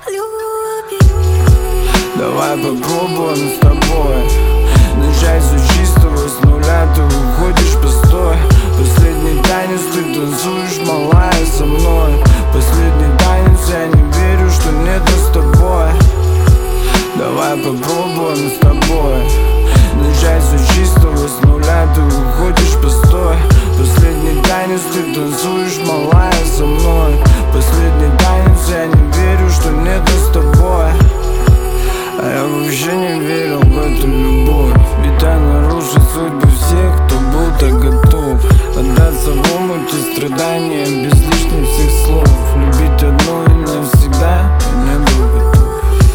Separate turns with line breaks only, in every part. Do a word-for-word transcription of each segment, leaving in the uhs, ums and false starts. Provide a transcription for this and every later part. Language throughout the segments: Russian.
Давай попробуем с тобой начать все чистого, с нуля ты уходишь постой. Последний танец ты танцуешь, малая, со мной. Последний танец, я не верю, что нет нас с тобой. Давай попробуем с тобой начать все чистого, с нуля ты уходишь постой. Последний танец ты танцуешь, малая, со мной. Последний танец, я не верю, что нет нас с тобой. А я вообще не верил в эту любовь, ведь она рушит судьбу всех, кто был так готов отдаться в омут и страдания без лишних всех слов. Любить одну и навсегда я не был готов.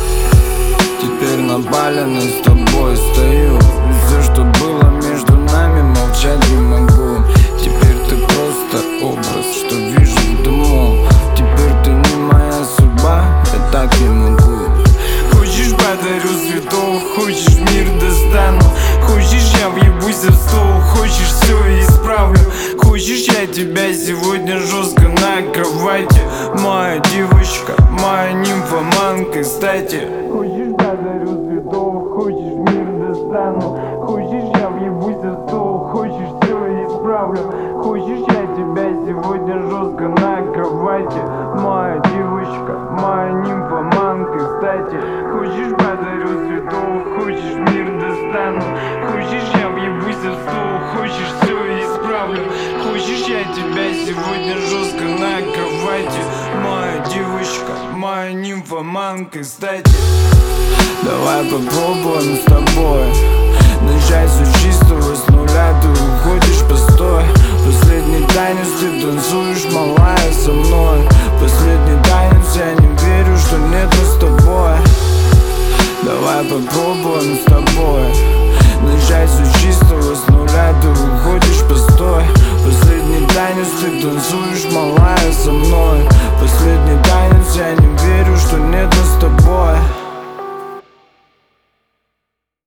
Теперь на поляне с тобой стою, и все, что было между нами, молчать не могу. Теперь ты просто образ, что вижу в дыму. Теперь ты не моя судьба, я так не могу. Хочешь, подарю цветов, хочешь, мир достану. Хочешь, я въебусь в стол, хочешь, все исправлю. Хочешь, я тебя сегодня жестко на кровати. Моя девочка, моя нимфоманка, кстати. Хочешь, подарю цветов, хочешь, мир достану. Хочешь, я въебусь в стол, хочешь, все исправлю. Хочешь, я тебя сегодня жестко на кровати. Моя девочка, моя нимфоманка, кстати. Хочешь, подарю цветов, хочешь, мир достану. Хочешь, я въебусь в стол, хочешь, все исправлю. Хочешь, я тебя сегодня жестко на кровати. Моя девочка, моя нимфоманка, кстати. Давай попробуем с тобой начать все чистого, с нуля ты уходишь постой. Последний танец ты танцуешь, малая, со мной. Последний танец, я не верю, что нет нас с тобой. Давай попробуем с тобой начать все чистого, с нуля ты уходишь постой. Последний танец ты танцуешь, малая, со мной. Последний танец, я не верю, что нет нас с тобой.